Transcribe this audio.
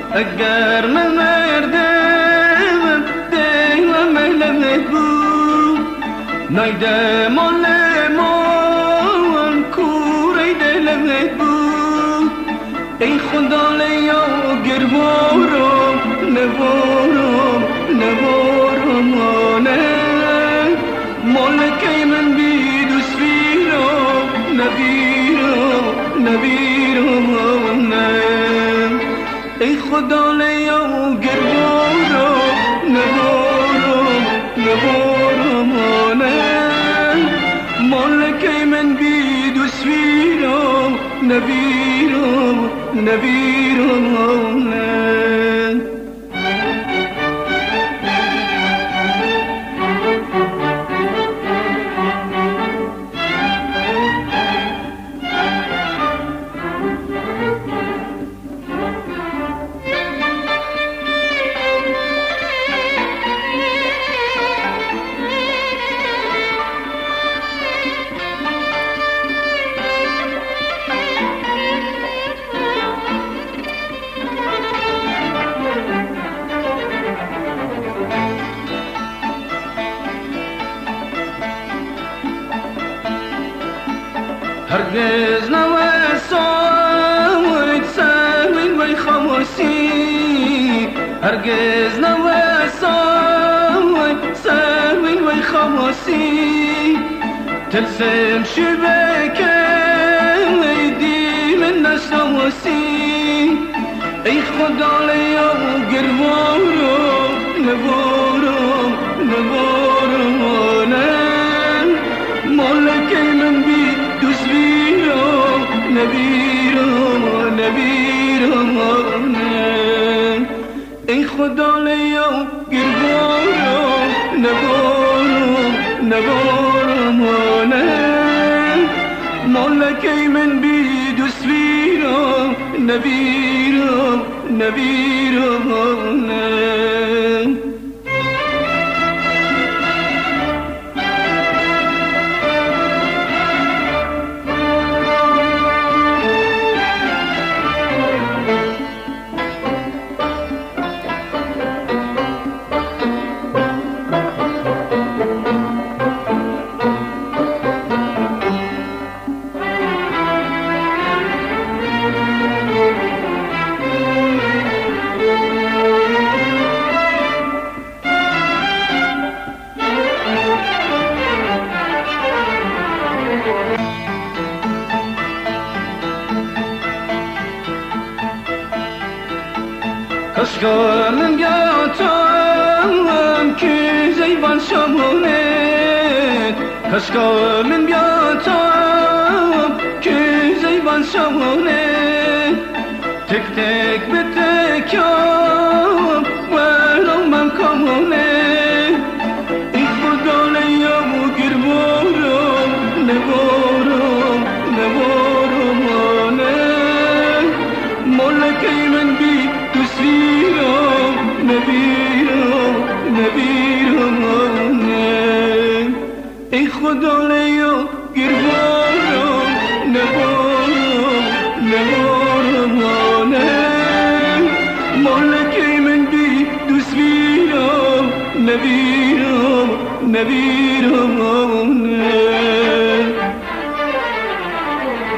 اگر من مردم دلم لمه بود نایده مال من کوره دلمه بود ای خدا لیا گروارم نوارم آنه مالکی من بید و سفیرم نویرم آنه ای خدا لیا گروارم نوارم آنه مالکی من بید و سفیرم نویرم آنه هرگز نوسامت سمین وی خموسی هرگز نوسامت سمین وی خموسی تلسم شبکم ایدی من نشنوسی ای خدا لیا گروارم نوارم آنم مالکی من بی نویرم آنه ای خدا لیا گروارم نوارم آنه مالکی من بید و سفیرم نویرم آنه کاشکا من بیاتم که زیبان شمانت کاشکا من بیاتم که زیبان شمانت تک تک به تکم ولو من کمانت ای خدا لیا گروارم نوارم آنه مالکی من بی تصویرم نویرم آنه ای خدا لیا گروارم نوارم آنه مالکی من بی تصویرم نویرم آنه